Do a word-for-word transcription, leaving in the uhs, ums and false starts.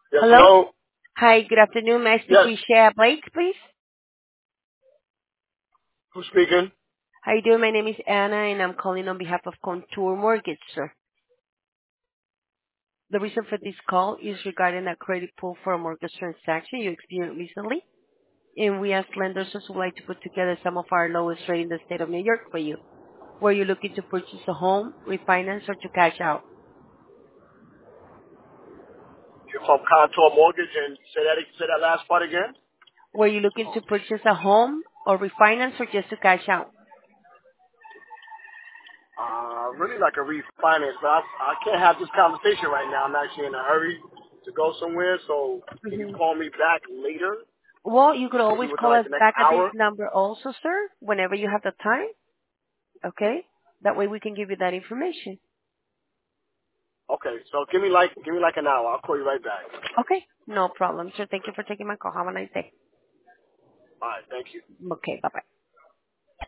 Yes, Hello? hello? Hi, good afternoon. May I speak Yes, with Shea Blake, please? who's speaking? How you doing? My name is Anna, and I'm calling on behalf of Contour Mortgage, sir. The reason for this call is regarding a credit pull for a mortgage transaction you experienced recently, and we as lenders also would like to put together some of our lowest rate in the state of New York for you. Were you looking to purchase a home, refinance, or to cash out? You're from Contour Mortgage, and say that say that last part again. Were you looking to purchase a home or refinance or just to cash out? Uh, really like a refinance, but I, I can't have this conversation right now. I'm actually in a hurry to go somewhere, so can you hmm call me back later? Well, you could Maybe always within call like us the next back at this hour? number also, sir, whenever you have the time. Okay? That way we can give you that information. Okay, so give me like give me like an hour. I'll call you right back. Okay? No problem, sir. Thank you for taking my call. Have a nice day. All right, thank you. Okay, bye-bye.